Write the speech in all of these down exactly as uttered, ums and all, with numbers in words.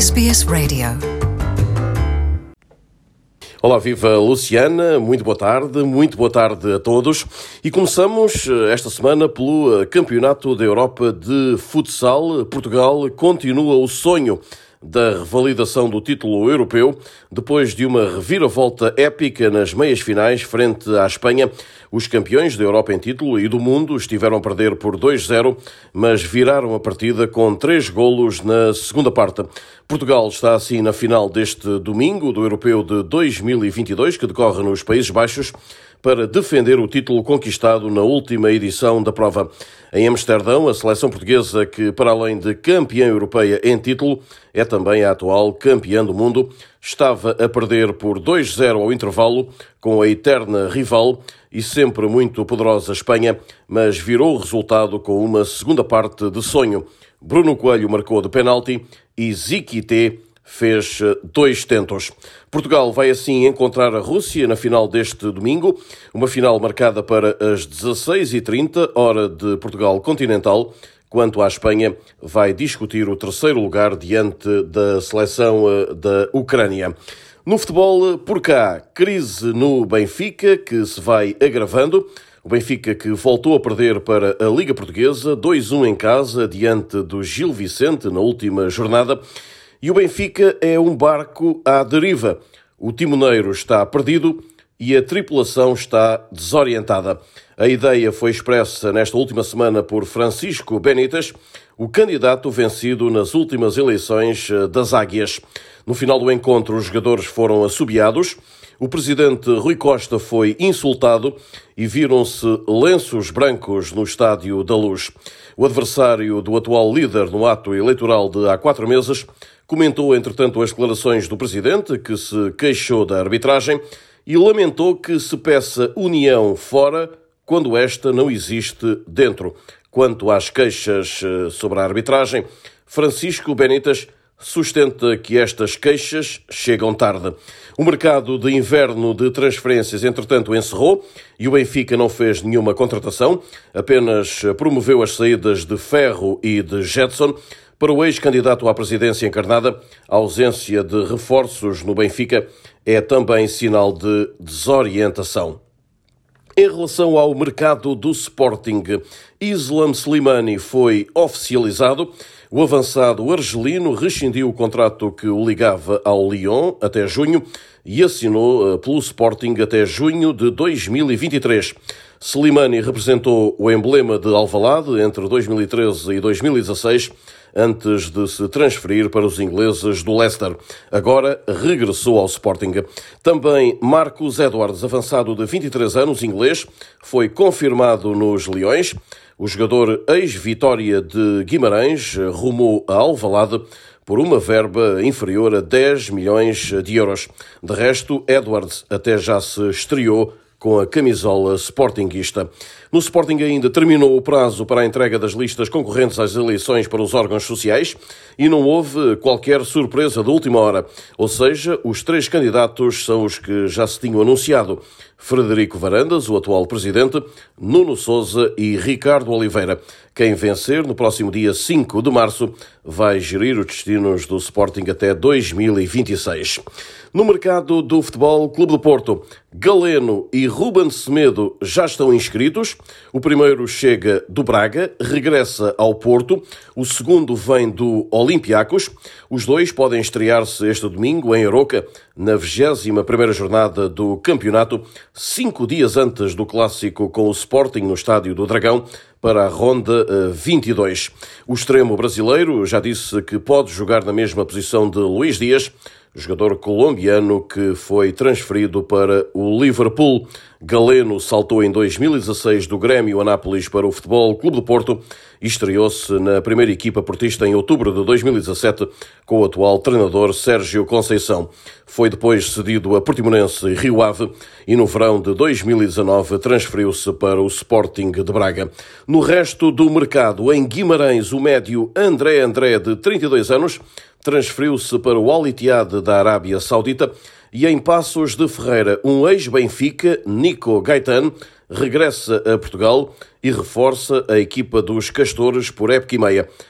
S B S Radio. Olá, viva Luciana, muito boa tarde, muito boa tarde a todos. E começamos esta semana pelo Campeonato da Europa de Futsal. Portugal continua o sonho da revalidação do título europeu, depois de uma reviravolta épica nas meias finais frente à Espanha. Os campeões da Europa em título e do mundo estiveram a perder por dois a zero, mas viraram a partida com três golos na segunda parte. Portugal está assim na final deste domingo do Europeu de dois mil e vinte e dois, que decorre nos Países Baixos, para defender o título conquistado na última edição da prova. Em Amsterdão, a seleção portuguesa, que para além de campeã europeia em título, é também a atual campeã do mundo, estava a perder por dois a zero ao intervalo com a eterna rival e sempre muito poderosa Espanha, mas virou o resultado com uma segunda parte de sonho. Bruno Coelho marcou de penalti e Ziquité fez dois tentos. Portugal vai assim encontrar a Rússia na final deste domingo, uma final marcada para as dezasseis e trinta, hora de Portugal continental. Quanto à Espanha, vai discutir o terceiro lugar diante da seleção da Ucrânia. No futebol, por cá, crise no Benfica, que se vai agravando. O Benfica que voltou a perder para a Liga Portuguesa, dois a um em casa, diante do Gil Vicente na última jornada. E o Benfica é um barco à deriva. O timoneiro está perdido e a tripulação está desorientada. A ideia foi expressa nesta última semana por Francisco Benítez, o candidato vencido nas últimas eleições das Águias. No final do encontro, os jogadores foram assobiados, o presidente Rui Costa foi insultado e viram-se lenços brancos no Estádio da Luz. O adversário do atual líder no ato eleitoral de há quatro meses comentou, entretanto, as declarações do presidente, que se queixou da arbitragem e lamentou que se peça união fora quando esta não existe dentro. Quanto às queixas sobre a arbitragem, Francisco Benítez sustenta que estas queixas chegam tarde. O mercado de inverno de transferências, entretanto, encerrou e o Benfica não fez nenhuma contratação, apenas promoveu as saídas de Ferro e de Jetson. Para o ex-candidato à presidência encarnada, a ausência de reforços no Benfica é também sinal de desorientação. Em relação ao mercado do Sporting, Islam Slimani foi oficializado. O avançado argelino rescindiu o contrato que o ligava ao Lyon até junho e assinou pelo Sporting até junho de dois mil e vinte e três. Slimani representou o emblema de Alvalade entre dois mil e treze e dois mil e dezasseis, antes de se transferir para os ingleses do Leicester. Agora regressou ao Sporting. Também Marcus Edwards, avançado de vinte e três anos, inglês, foi confirmado nos Leões. O jogador ex-Vitória de Guimarães rumou a Alvalade por uma verba inferior a dez milhões de euros. De resto, Edwards até já se estreou com a camisola sportinguista. No Sporting ainda terminou o prazo para a entrega das listas concorrentes às eleições para os órgãos sociais e não houve qualquer surpresa de última hora. Ou seja, os três candidatos são os que já se tinham anunciado: Frederico Varandas, o atual presidente, Nuno Sousa e Ricardo Oliveira. Quem vencer no próximo dia cinco de março vai gerir os destinos do Sporting até dois mil e vinte e seis. No mercado do Futebol Clube do Porto, Galeno e Ruben Semedo já estão inscritos. O primeiro chega do Braga, regressa ao Porto. O segundo vem do Olympiacos. Os dois podem estrear-se este domingo em Aroca, na vigésima primeira jornada do campeonato, cinco dias antes do clássico com o Sporting no Estádio do Dragão, para a ronda vinte e dois. O extremo brasileiro já disse que pode jogar na mesma posição de Luís Dias, jogador colombiano que foi transferido para o Liverpool. Galeno saltou em dois mil e dezasseis do Grêmio Anápolis para o Futebol Clube do Porto e estreou-se na primeira equipa portista em outubro de dois mil e dezassete com o atual treinador Sérgio Conceição. Foi depois cedido a Portimonense e Rio Ave e no verão de dois mil e dezanove transferiu-se para o Sporting de Braga. No resto do mercado, em Guimarães, o médio André André, de trinta e dois anos, transferiu-se para o Al Ittihad da Arábia Saudita e em Paços de Ferreira, um ex-Benfica, Nico Gaetan, regressa a Portugal e reforça a equipa dos Castores por época e meia.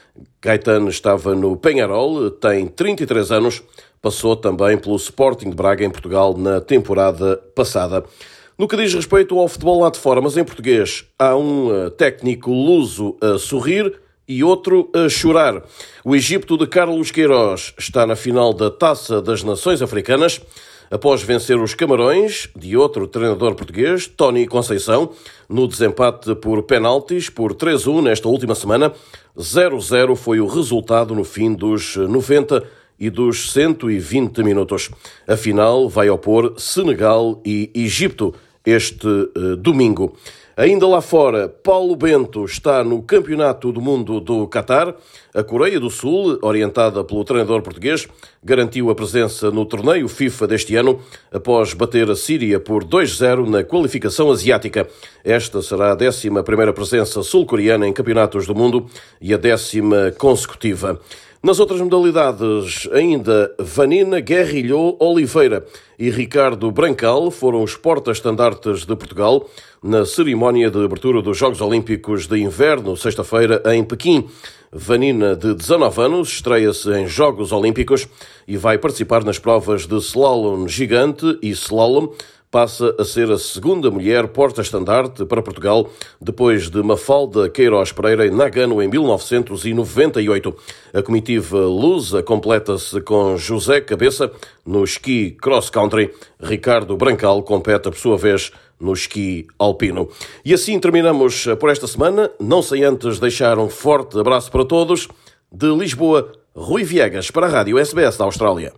Gaetano estava no Peñarol, tem trinta e três anos, passou também pelo Sporting de Braga em Portugal na temporada passada. No que diz respeito ao futebol lá de fora, mas em português, há um técnico luso a sorrir e outro a chorar. O Egito de Carlos Queiroz está na final da Taça das Nações Africanas, após vencer os Camarões, de outro treinador português, Tony Conceição, no desempate por penaltis, por três a um nesta última semana. zero a zero foi o resultado no fim dos noventa e dos cento e vinte minutos. A final vai opor Senegal e Egito este uh, domingo. Ainda lá fora, Paulo Bento está no Campeonato do Mundo do Qatar. A Coreia do Sul, orientada pelo treinador português, garantiu a presença no torneio FIFA deste ano após bater a Síria por dois a zero na qualificação asiática. Esta será a décima primeira presença sul-coreana em campeonatos do mundo e a décima consecutiva. Nas outras modalidades, ainda Vanina Guerrilhou Oliveira e Ricardo Brancal foram os porta-estandartes de Portugal na cerimónia de abertura dos Jogos Olímpicos de Inverno, sexta-feira, em Pequim. Vanina, de dezanove anos, estreia-se em Jogos Olímpicos e vai participar nas provas de slalom gigante e slalom. Passa a ser a segunda mulher porta-estandarte para Portugal, depois de Mafalda Queiroz Pereira em Nagano em mil novecentos e noventa e oito. A comitiva lusa completa-se com José Cabeça no esqui cross-country. Ricardo Brancal compete, por sua vez, no esqui alpino. E assim terminamos por esta semana. Não sem antes deixar um forte abraço para todos. De Lisboa, Rui Viegas para a Rádio S B S da Austrália.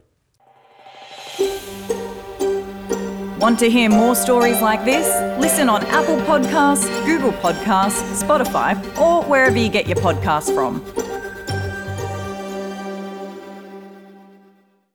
Want to hear more stories like this? Listen on Apple Podcasts, Google Podcasts, Spotify, or wherever you get your podcasts from.